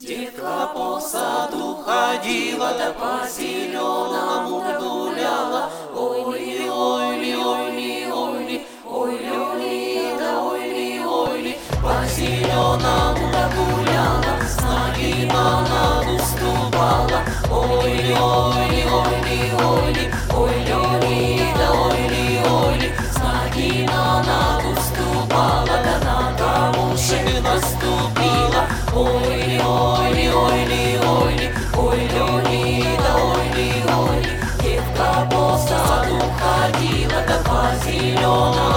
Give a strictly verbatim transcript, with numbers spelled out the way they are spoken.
Девка по саду ходила, да по зеленому гуляла. Ой-ли, ой-ли, ой-ли, ой-ли, ой-ли, да ой-ли, ой-ли. По зеленому гуляла, с ноги на ногу ступала. Ой-ли, ой-ли, ой-ли, ой-ли, ой-ли, да ой-ли, ой-ли. С ноги на ногу ступала, да на камушек наступила. Ой-ли, ой-ли, ой-ли, ой-ли, ой-ли, да ой-ли, ой-ли. Девка по саду ходила, да по зеленому